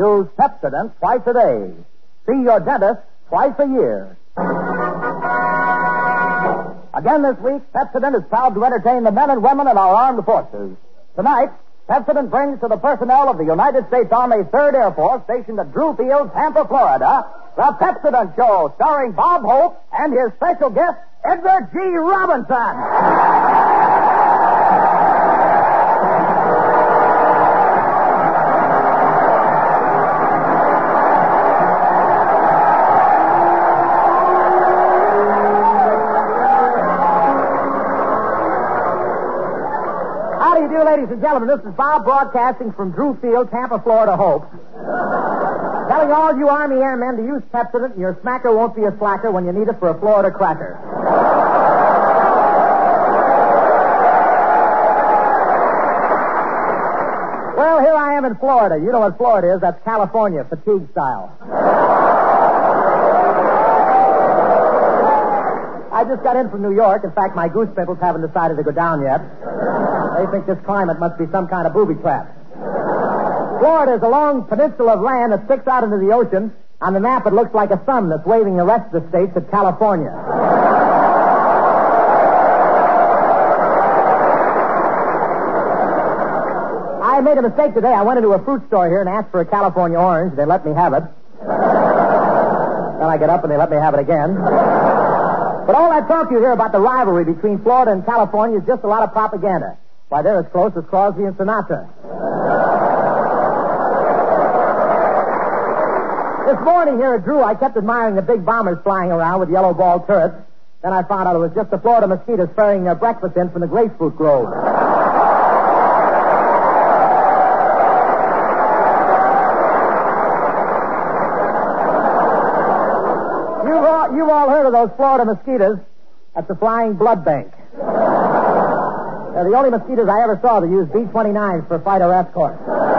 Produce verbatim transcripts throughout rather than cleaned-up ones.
Use Pepsodent twice a day. See your dentist twice a year. Again this week, Pepsodent is proud to entertain the men and women of our armed forces. Tonight, Pepsodent brings to the personnel of the United States Army third Air Force stationed at Drew Field, Tampa, Florida, the Pepsodent Show, starring Bob Hope and his special guest, Edgar G. Robinson. Ladies and gentlemen, this is Bob broadcasting from Drew Field, Tampa, Florida, Hope. Telling all you Army airmen to use Pepsodent and your smacker won't be a slacker when you need it for a Florida cracker. Well, here I am in Florida. You know what Florida is. That's California, fatigue style. I just got in from New York. In fact, my goose pimples haven't decided to go down yet. They think this climate must be some kind of booby trap. Florida is a long peninsula of land that sticks out into the ocean. On the map, it looks like a sun that's waving the rest of the states at California. I made a mistake today. I went into a fruit store here and asked for a California orange. They let me have it. Then I get up and they let me have it again. But all that talk you hear about the rivalry between Florida and California is just a lot of propaganda. Why, they're as close as Crosby and Sinatra. This morning here at Drew, I kept admiring the big bombers flying around with yellow ball turrets. Then I found out it was just the Florida mosquitoes ferrying their breakfast in from the grapefruit grove. You've all, you've all heard of those Florida mosquitoes. That's the flying blood bank. They're the only mosquitoes I ever saw that use B twenty-nines for fighter escorts.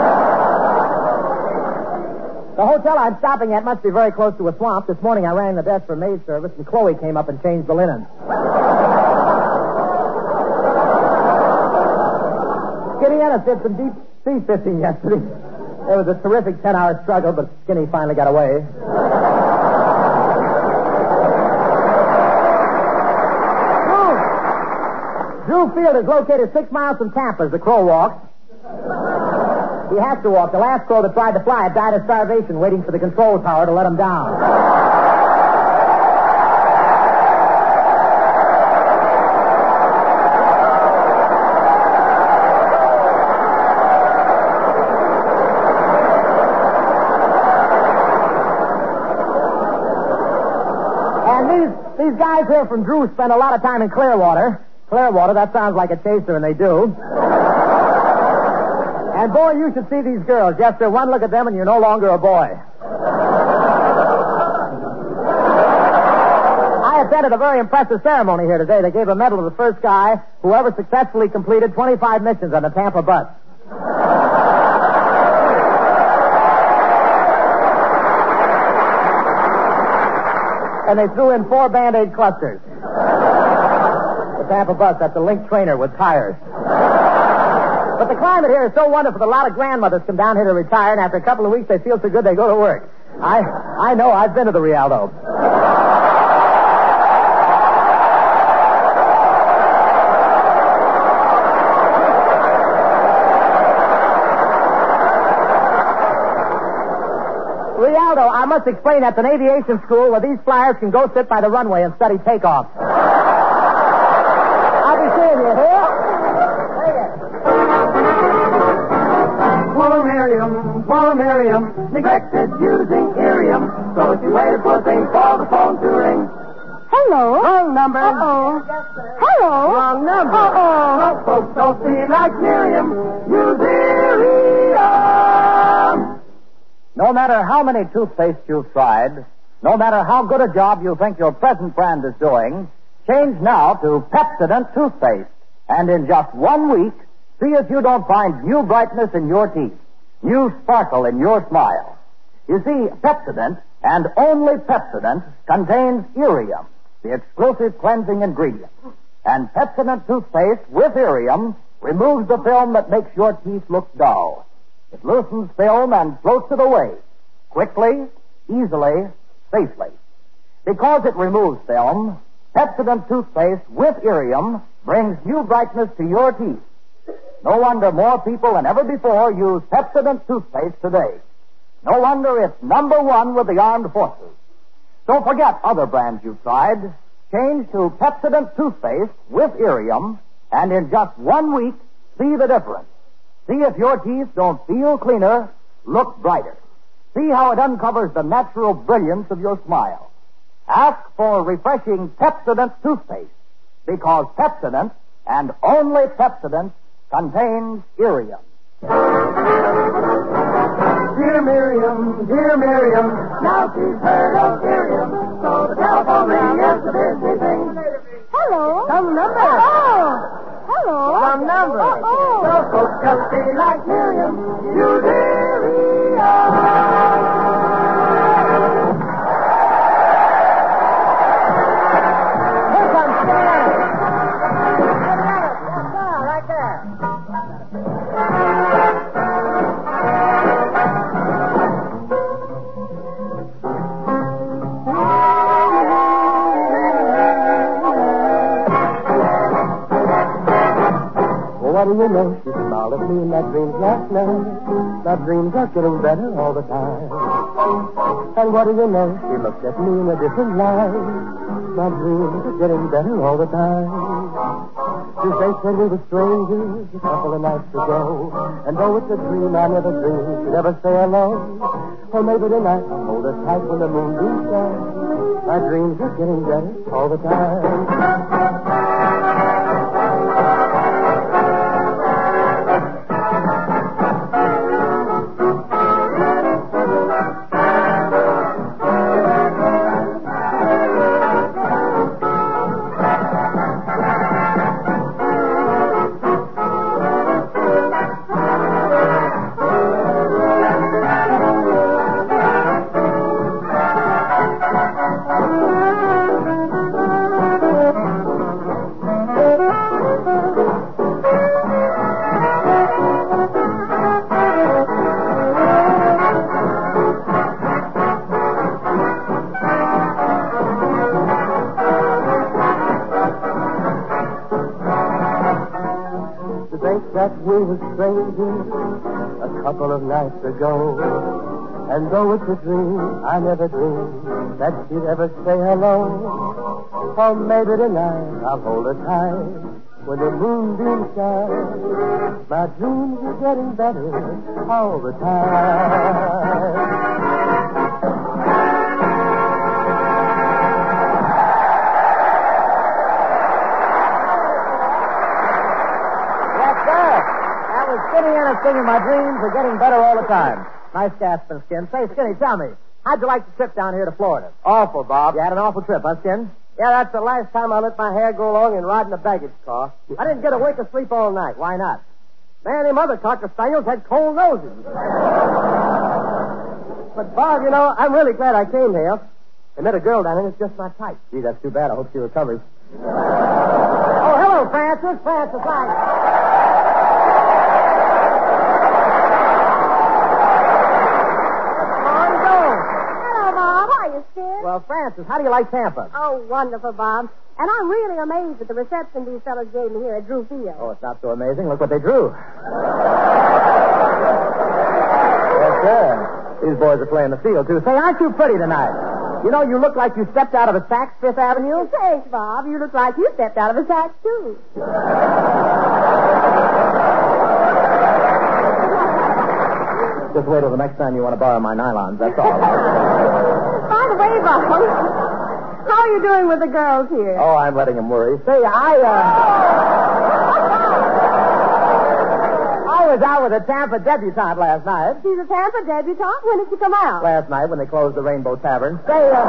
The hotel I'm stopping at must be very close to a swamp. This morning I rang the desk for maid service, and Chloe came up and changed the linen. Skinny Ennis did some deep sea fishing yesterday. It was a terrific ten-hour struggle, but Skinny finally got away. Drew Field is located six miles from Tampa as the crow walks. He has to walk. The last crow that tried to fly it died of starvation waiting for the control tower to let him down. And these, these guys here from Drew spend a lot of time in Clearwater. Clearwater, that sounds like a chaser, and they do. And, boy, you should see these girls. Yes, sir, one look at them, and you're no longer a boy. I attended a very impressive ceremony here today. They gave a medal to the first guy who ever successfully completed twenty-five missions on a Tampa bus. And they threw in four Band-Aid clusters. The Tampa bus, that's a Link trainer with tires. But the climate here is so wonderful that a lot of grandmothers come down here to retire, and after a couple of weeks they feel so good they go to work. I I know, I've been to the Rialto. Rialto, I must explain, that's an aviation school where these flyers can go sit by the runway and study takeoff. I'll be seeing you here. Poor Miriam, poor Miriam, neglected using Irium, so she waited for things for the phone to ring. Hello. Wrong number. Uh-oh. Hello. Wrong number. Uh-oh. Most folks don't see like Miriam. Use Irium. No matter how many toothpastes you've tried, no matter how good a job you think your present brand is doing, change now to Pepsodent toothpaste. And in just one week, see if you don't find new brightness in your teeth, new sparkle in your smile. You see, Pepsodent, and only Pepsodent, contains Irium, the exclusive cleansing ingredient. And Pepsodent toothpaste with Irium removes the film that makes your teeth look dull. It loosens film and floats it away, quickly, easily, safely. Because it removes film, Pepsodent toothpaste with Irium brings new brightness to your teeth. No wonder more people than ever before use Pepsodent toothpaste today. No wonder it's number one with the armed forces. So forget other brands you've tried. Change to Pepsodent toothpaste with Irium, and in just one week, see the difference. See if your teeth don't feel cleaner, look brighter. See how it uncovers the natural brilliance of your smile. Ask for refreshing Pepsodent toothpaste, because Pepsodent, and only Pepsodent, contains Irium. Dear Miriam, dear Miriam, now she's heard of Irium, so the telephone ring is the busy thing. Hello. Some number. Oh. Hello. Some number. Oh. So folks just be like Miriam, use Irium. Here comes Stan. Right there. What do you know? She smiled at me in my dreams last night. My dreams are getting better all the time. And what do you know? She looked at me in a different light. My dreams are getting better all the time. Since they said we were strangers a couple of nights ago, and though it's a dream I never dreamed she'd ever say hello. Or maybe tonight I'll hold her tight when the moonbeams shine. My dreams are getting better all the time. That we were strangers a couple of nights ago. And though it's a dream, I never dreamed that she'd ever say hello. Or maybe tonight I'll hold her tight when the moonbeams shine. My dreams are getting better all the time. Skinny and singing, my dreams are getting better all the time. Nice Gaspin, Skin. Say, Skinny, tell me, how'd you like the trip down here to Florida? Awful, Bob. You had an awful trip, huh, Skin? Yeah, that's the last time I let my hair go long and ride in a baggage car. I didn't get a wink of sleep all night. Why not? Man, them other cocker spaniels had cold noses. But, Bob, you know, I'm really glad I came here. I met a girl down here that's just my type. Gee, that's too bad. I hope she recovers. Oh, hello, Francis. Francis, I... Well, Francis, how do you like Tampa? Oh, wonderful, Bob. And I'm really amazed at the reception these fellows gave me here at Drew Field. Oh, it's not so amazing. Look what they drew. Yes, sir. These boys are playing the field, too. Say, aren't you pretty tonight? You know, you look like you stepped out of a Saks Fifth Avenue. Thanks, Bob. You look like you stepped out of a sack, too. Just wait till the next time you want to borrow my nylons, that's all. By the way, Bob, how are you doing with the girls here? Oh, I'm letting them worry. Say, I, uh... I was out with a Tampa debutante last night. She's a Tampa debutante? When did she come out? Last night when they closed the Rainbow Tavern. Say, uh...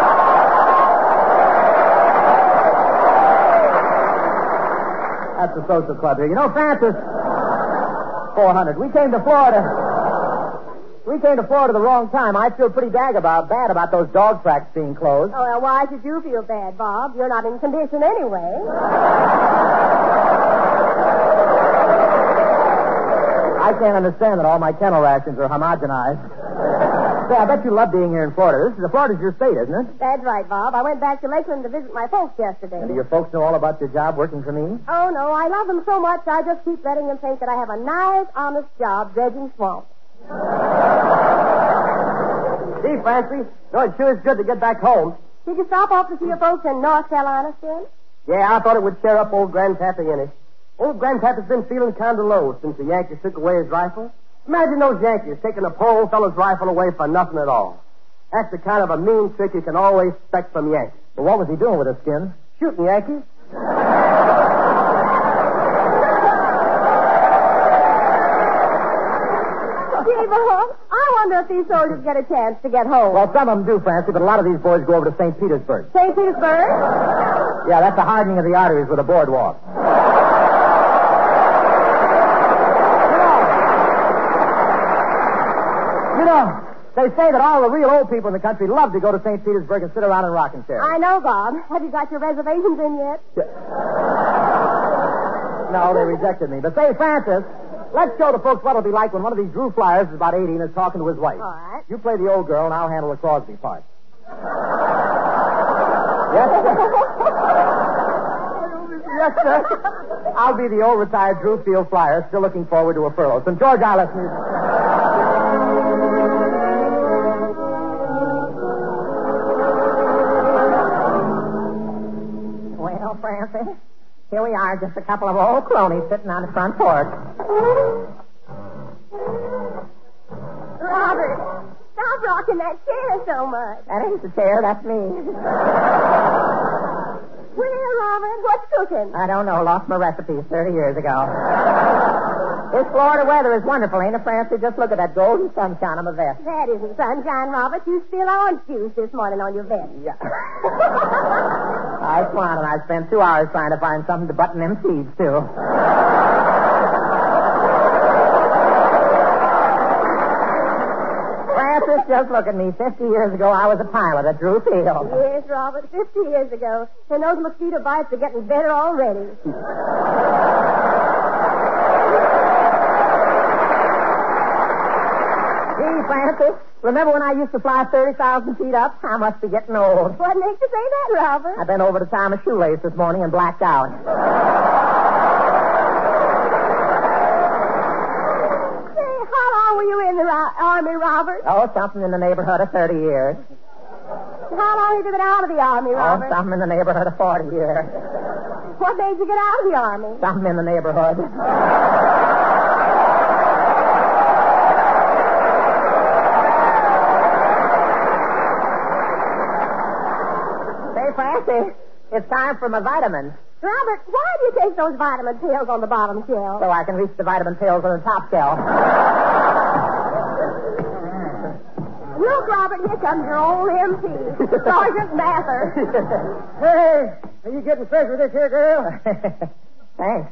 That's the social club here. You know, Francis, four hundred. We came to Florida... We came to Florida the wrong time. I feel pretty dag about, bad about those dog tracks being closed. Oh, well, why should you feel bad, Bob? You're not in condition anyway. I can't understand that all my kennel rations are homogenized. Say, I bet you love being here in Florida. This is, Florida's your state, isn't it? That's right, Bob. I went back to Lakeland to visit my folks yesterday. And do your folks know all about your job working for me? Oh, no. I love them so much, I just keep letting them think that I have a nice, honest job dredging swamps. Gee, Francie, no, it sure is good to get back home. Did you stop off to see your folks in North Carolina still? Yeah, I thought it would cheer up old Grandpappy in it. Old Grandpappy's been feeling kind of low since the Yankees took away his rifle. Imagine those Yankees taking a poor old fellow's rifle away for nothing at all. That's the kind of a mean trick you can always expect from Yankees. But what was he doing with it, Skin? Shooting Yankees. Gee, Bob, I wonder if these soldiers get a chance to get home. Well, some of them do, Francie, but a lot of these boys go over to Saint Petersburg. Saint Petersburg? Yeah, that's the hardening of the arteries with a boardwalk. You know, they say that all the real old people in the country love to go to Saint Petersburg and sit around in rocking chairs. I know, Bob. Have you got your reservations in yet? No, they rejected me. But say, Francis, let's show the folks what it'll be like when one of these Drew Flyers is about eighty and is talking to his wife. All right. You play the old girl, and I'll handle the Crosby part. Yes, sir. Yes, sir. I'll be the old retired Drew Field Flyer, still looking forward to a furlough. Some George Alice music. Well, Francie, here we are, just a couple of old cronies sitting on the front porch. Robert, stop rocking that chair so much. That ain't the chair, that's me. Well, Robert, what's cooking? I don't know, lost my recipes thirty years ago. This Florida weather is wonderful, ain't it, Francie? Just look at that golden sunshine on my vest. That isn't sunshine, Robert. You spilled orange juice this morning on your vest. Yeah. I swan, and I spent two hours trying to find something to button them seeds to. Francis, just look at me. Fifty years ago, I was a pilot at Drew Field. Yes, Robert, fifty years ago. And those mosquito bites are getting better already. Gee, Francis, remember when I used to fly thirty thousand feet up? I must be getting old. What makes you say that, Robert? I bent over to tie my shoelace this morning and blacked out. Say, how long were you in the ro- Army, Robert? Oh, something in the neighborhood of thirty years. How long have you been out of the Army, Robert? Oh, something in the neighborhood of forty years. What made you get out of the Army? Something in the neighborhood. Say, Francie, it's time for my vitamins. Robert, why do you take those vitamin pills on the bottom shelf? So I can reach the vitamin pills on the top shelf. Look, Robert, here comes your old M P, Sergeant Mather. Hey, are you getting fresh with this here girl? Thanks.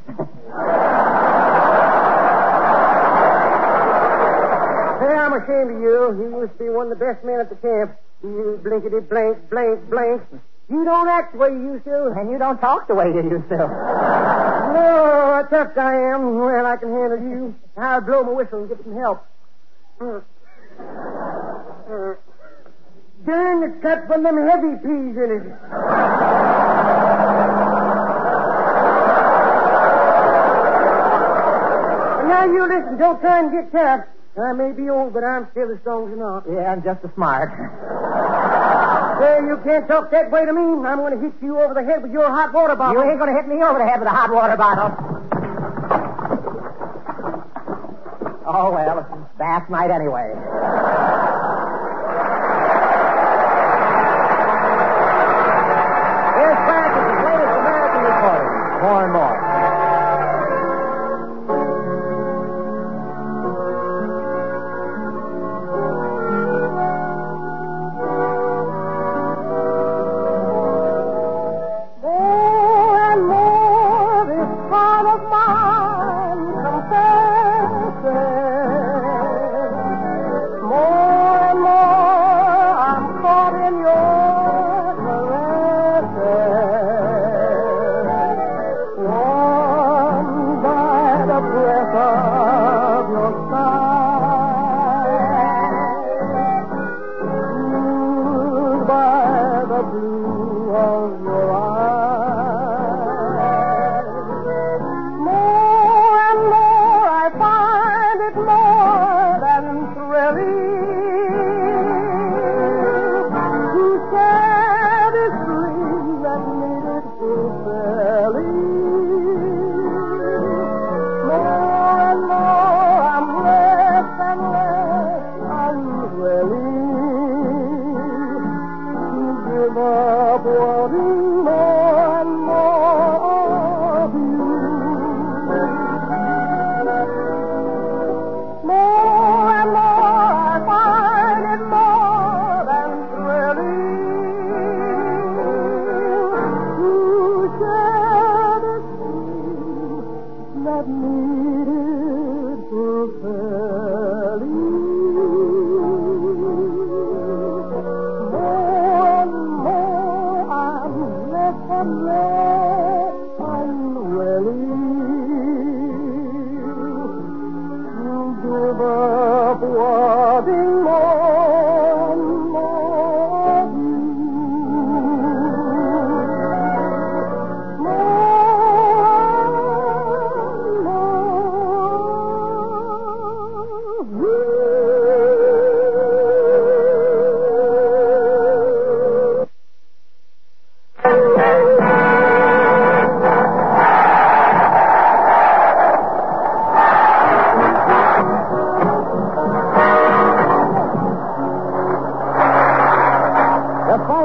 Hey, I'm ashamed of you. You used to be one of the best men at the camp. You blinkety blank, blank, blank. You don't act the way you used to. And you don't talk the way you used to. No, what tough I am. Well, I can handle you. I'll blow my whistle and get some help. Uh, uh, darn, it's got one of them heavy peas in it. Now you listen. Don't try and get tough. I may be old, but I'm still as strong as an ox. Yeah, I'm just as smart. Well, you can't talk that way to me. I'm going to hit you over the head with your hot water bottle. You ain't going to hit me over the head with a hot water bottle. Oh, well, it's bath night anyway. Here's Francis' latest American recording. More and more. More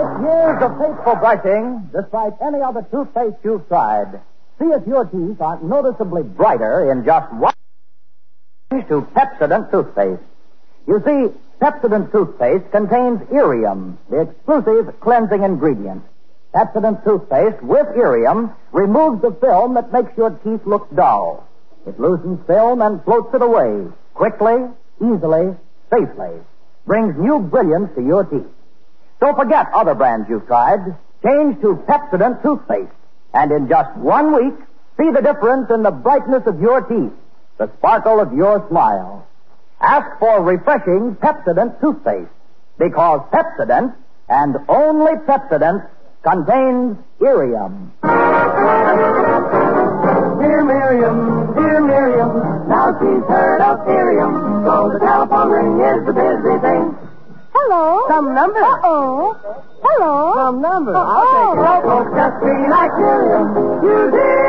Years of faithful brushing, despite any other toothpaste you've tried, see if your teeth aren't noticeably brighter in just one change to Pepsodent toothpaste. You see, Pepsodent toothpaste contains Irium, the exclusive cleansing ingredient. Pepsodent toothpaste with Irium removes the film that makes your teeth look dull. It loosens film and floats it away quickly, easily, safely. Brings new brilliance to your teeth. So forget other brands you've tried. Change to Pepsodent toothpaste. And in just one week, see the difference in the brightness of your teeth, the sparkle of your smile. Ask for refreshing Pepsodent toothpaste, because Pepsodent, and only Pepsodent, contains Irium. Dear Miriam, dear Miriam, now she's heard of Irium, so the telephone ring is the busy thing. Hello. Some number. Uh-oh. Hello. Some number. Uh-oh. I'll take it. Folks just be like Miriam. Use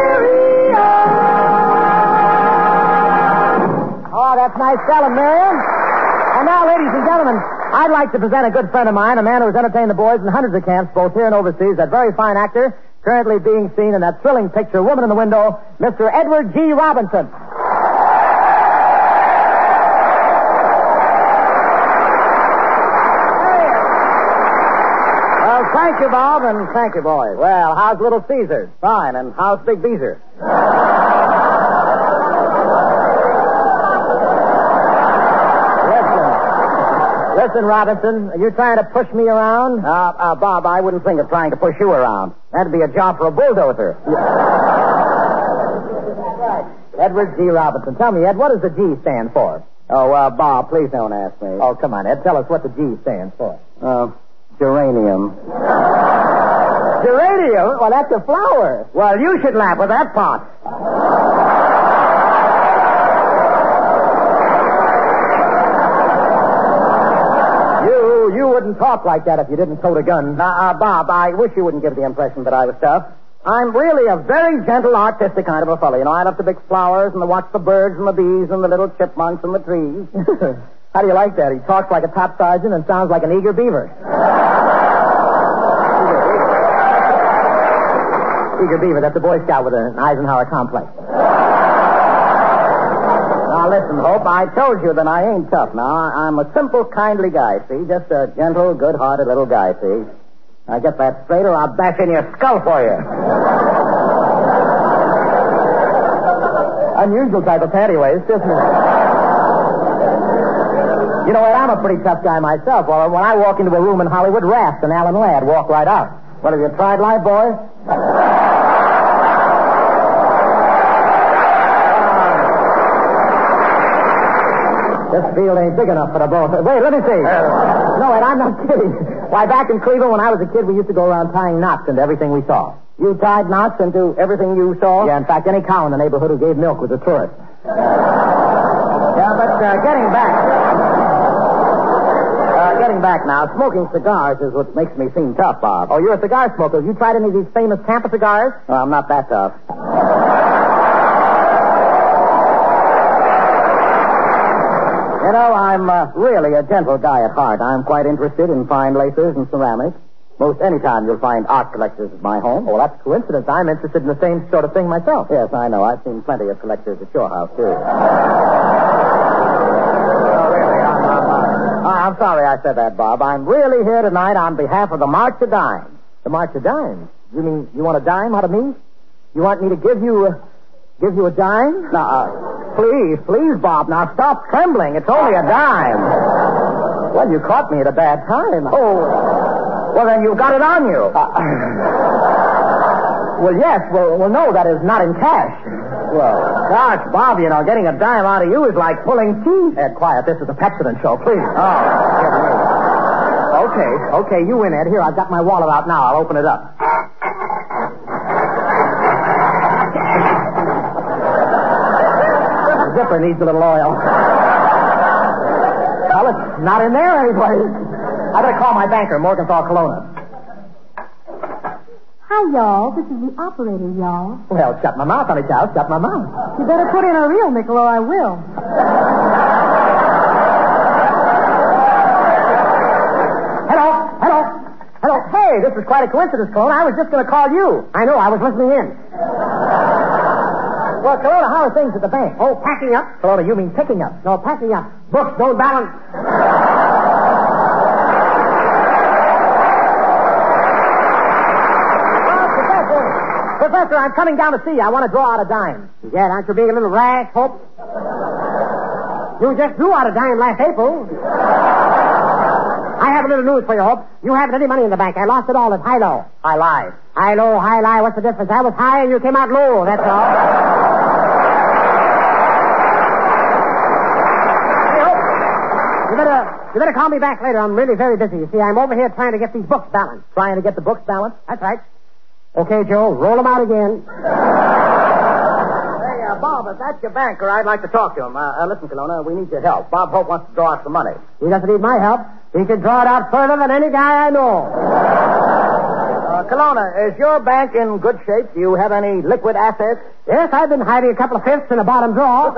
Irium. Oh, that's nice selling, Miriam. And now, ladies and gentlemen, I'd like to present a good friend of mine, a man who has entertained the boys in hundreds of camps, both here and overseas, that very fine actor, currently being seen in that thrilling picture, Woman in the Window, Mister Edward G. Robinson. Well, thank you, Bob, and thank you, boys. Well, how's Little Caesar? Fine, and how's Big Beezer? Listen, Robinson, are you trying to push me around? Uh, uh, Bob, I wouldn't think of trying to push you around. That'd be a job for a bulldozer. Edward G. Robinson. Tell me, Ed, what does the G stand for? Oh, uh, Bob, please don't ask me. Oh, come on, Ed, tell us what the G stands for. Uh, geranium. Geranium? Well, that's a flower. Well, you should laugh with that part. You wouldn't talk like that if you didn't tote a gun. Now, uh, Bob, I wish you wouldn't give the impression that I was tough. I'm really a very gentle, artistic kind of a fellow. You know, I love to pick flowers and to watch the birds and the bees and the little chipmunks and the trees. How do you like that? He talks like a top sergeant and sounds like an eager beaver. Eager beaver, that's a Boy Scout with an Eisenhower complex. Now, listen, Hope, I told you that I ain't tough now. I'm a simple, kindly guy, see? Just a gentle, good-hearted little guy, see? Now, get that straight or I'll bash in your skull for you. Unusual type of pantywaist, isn't it? You know what? I'm a pretty tough guy myself. Well, when I walk into a room in Hollywood, Raft and Alan Ladd walk right out. What, have you tried life, boy? This field ain't big enough for the both. Wait, let me see. No, Ed, I'm not kidding. Why, back in Cleveland when I was a kid, we used to go around tying knots into everything we saw. You tied knots into everything you saw? Yeah, in fact, any cow in the neighborhood who gave milk was a tourist. Yeah, but uh, getting back... Uh, getting back now, smoking cigars is what makes me seem tough, Bob. Oh, you're a cigar smoker. Have you tried any of these famous Tampa cigars? Oh, I'm not that tough. You know, I'm uh, really a gentle guy at heart. I'm quite interested in fine laces and ceramics. Most any time you'll find art collectors at my home. Oh, well, that's a coincidence. I'm interested in the same sort of thing myself. Yes, I know. I've seen plenty of collectors at your house, too. Oh, really? I'm, I'm, uh, I'm sorry I said that, Bob. I'm really here tonight on behalf of the March of Dimes. The March of Dimes? You mean you want a dime out of me? You want me to give you... Uh, Give you a dime? Now, uh, please, please, Bob. Now, stop trembling. It's only a dime. Well, you caught me at a bad time. Oh, well, then you've got it on you. Uh, well, yes. Well, well, no, that is not in cash. Well, gosh, Bob, you know, getting a dime out of you is like pulling teeth. Ed, quiet. This is a Pepsodent show, please. Oh, okay, okay. You win, Ed. Here, I've got my wallet out now. I'll open it up. Zipper needs a little oil. Well, it's not in there anyway. I better call my banker, Morgenthau Kelowna. Hi, y'all. This is the operator, y'all. Well, shut my mouth, honey child. Shut my mouth. You better put in a real nickel or I will. Hello, hello, hello. Hey, Say, this is quite a coincidence, Kelowna. I was just going to call you. I know, I was listening in. Well, Kelowna, how are things at the bank? Oh, packing up. Kelowna, you mean picking up? No, packing up. Books don't balance. Well, Professor, Professor, I'm coming down to see you. I want to draw out a dime. Yeah, aren't you being a little rash, Hope? You just drew out a dime last April. I have a little news for you, Hope. You haven't any money in the bank. I lost it all at high-low. High-lie. High-low, high-lie. What's the difference? I was high and you came out low. That's all. Hey, Hope. You better, you better call me back later. I'm really very busy. You see, I'm over here trying to get these books balanced. Trying to get the books balanced? That's right. Okay, Joe, roll them out again. Uh, Bob, if that's your banker, I'd like to talk to him. Uh, uh, listen, Kelowna, we need your help. Bob Hope wants to draw out some money. He doesn't need my help. He can draw it out further than any guy I know. Uh, Kelowna, is your bank in good shape? Do you have any liquid assets? Yes, I've been hiding a couple of fifths in a bottom drawer.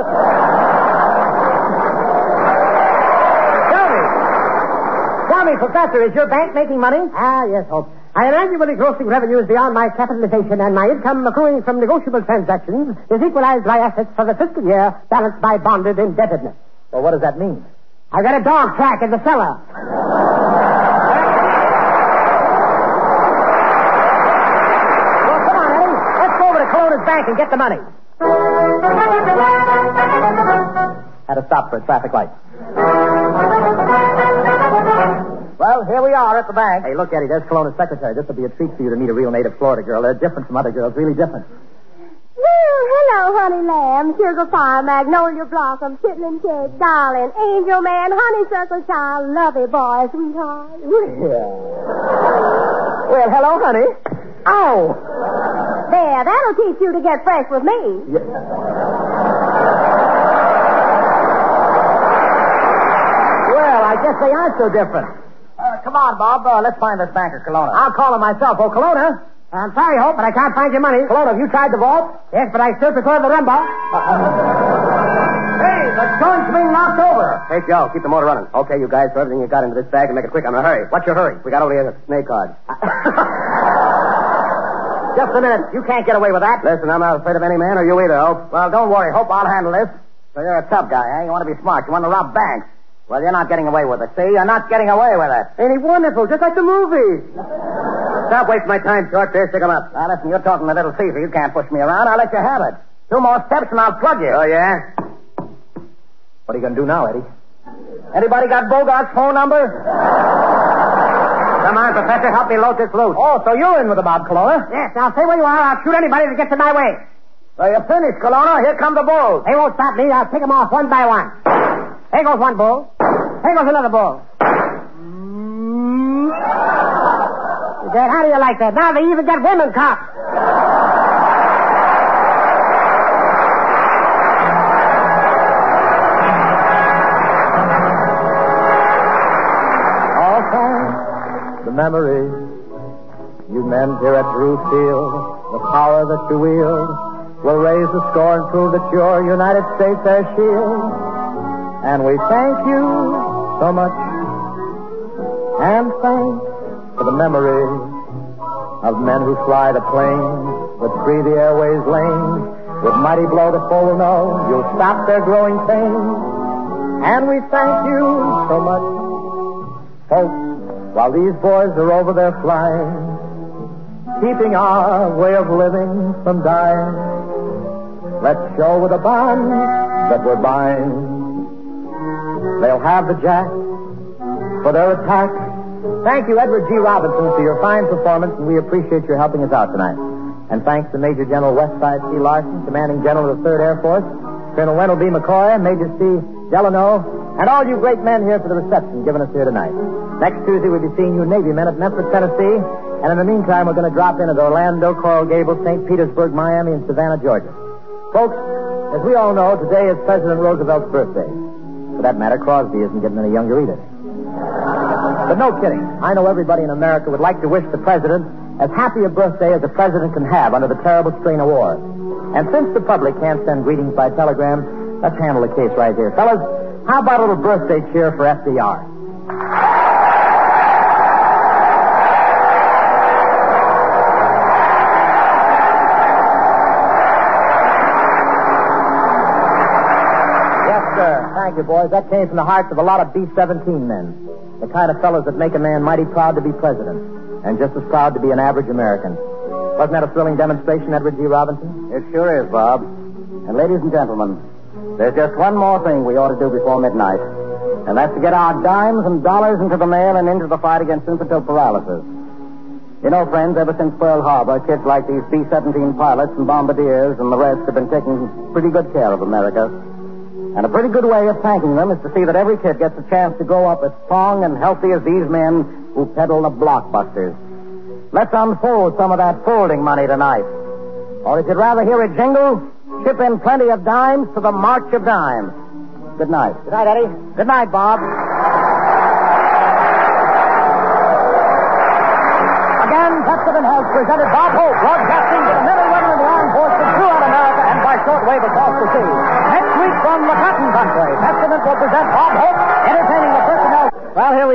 Tell me. Tell me, Professor, is your bank making money? Ah, yes, Hope. I am annually grossing revenues beyond my capitalization, and my income accruing from negotiable transactions is equalized by assets for the fiscal year balanced by bonded indebtedness. Well, what does that mean? I've got a dog track in the cellar. Well, come on, Eddie. Let's go over to Kelowna's bank and get the money. Had to stop for a traffic light. Well, here we are at the bank. Hey, look, Eddie, there's Kelowna's secretary. This will be a treat for you to meet a real native Florida girl. They're different from other girls, really different. Well, hello, honey lamb, sugar pie, magnolia blossom, chitlin cake, darling, angel man, honeysuckle child, lovey boy, sweetheart. Yeah. Well, hello, honey. Oh. There, that'll teach you to get fresh with me. Yeah. Well, I guess they aren't so different. Uh, come on, Bob. Uh, let's find this banker, Kelowna. I'll call him myself. Oh, Kelowna. I'm sorry, Hope, but I can't find your money. Kelowna, have you tried the vault? Yes, but I still prefer the rumba. Hey, the joint's being knocked over. Hey, Joe, keep the motor running. Okay, you guys, throw everything you got into this bag and make it quick. I'm in a hurry. What's your hurry? We got over here a snake card. Just a minute. You can't get away with that. Listen, I'm not afraid of any man, or you either, Hope. Well, don't worry. Hope I'll handle this. So you're a tough guy, eh? You want to be smart. You want to rob banks. Well, you're not getting away with it. See? You're not getting away with it. Ain't he wonderful? Just like the movies. Stop wasting my time, Short. There, stick him up. Now, listen, you're talking to little Caesar. You can't push me around. I'll let you have it. Two more steps and I'll plug you. Oh, yeah? What are you going to do now, Eddie? Anybody got Bogart's phone number? Come on, Professor. Help me load this loose. Oh, so you're in with the Bob, Kelowna? Yes, now stay where you are. I'll shoot anybody that gets in my way. So you're finished, Kelowna. Here come the bulls. They won't stop me. I'll pick them off one by one. There goes one bull. There goes another bull. Good. How do you like that? Now they even get women cops. All thanks the memories you men here at Drew Field, the power that you wield will raise the score and prove that you're United States their shield. And we thank you so much, and thanks for the memories of men who fly the planes that free the airways lanes. With mighty blow the foe will know you'll stop their growing pains. And we thank you so much, folks, while these boys are over there flying, keeping our way of living from dying. Let's show with a bond that we're buying. They'll have the jack for their attack. Thank you, Edward G. Robinson, for your fine performance, and we appreciate your helping us out tonight. And thanks to Major General Westside C. Larson, Commanding General of the Third Air Force, Colonel Wendell B. McCoy, Major C. Delano, and all you great men here for the reception given us here tonight. Next Tuesday, we'll be seeing you Navy men at Memphis, Tennessee. And in the meantime, we're going to drop in at Orlando, Coral Gables, Saint Petersburg, Miami, and Savannah, Georgia. Folks, as we all know, today is President Roosevelt's birthday. For that matter, Crosby isn't getting any younger either. But no kidding. I know everybody in America would like to wish the president as happy a birthday as a president can have under the terrible strain of war. And since the public can't send greetings by telegram, let's handle the case right here. Fellas, how about a little birthday cheer for F D R? thank you, boys. That came from the hearts of a lot of B seventeen men. The kind of fellows that make a man mighty proud to be president, and just as proud to be an average American. Wasn't that a thrilling demonstration, Edward G. Robinson? It sure is, Bob. And ladies and gentlemen, there's just one more thing we ought to do before midnight, and that's to get our dimes and dollars into the mail and into the fight against infantile paralysis. You know, friends, ever since Pearl Harbor, kids like these B seventeen pilots and bombardiers and the rest have been taking pretty good care of America. And a pretty good way of thanking them is to see that every kid gets a chance to grow up as strong and healthy as these men who peddle the blockbusters. Let's unfold some of that folding money tonight. Or if you'd rather hear it jingle, chip in plenty of dimes to the March of Dimes. Good night. Good night, Eddie. Good night, Bob. Again, Pepsodent has presented Bob Hope, broadcasting to the men and women in the armed forces throughout America and by shortwave across the sea. Next week from the Cotton Country, Pepsodent will present Bob Hope, entertaining the personnel. Well, here we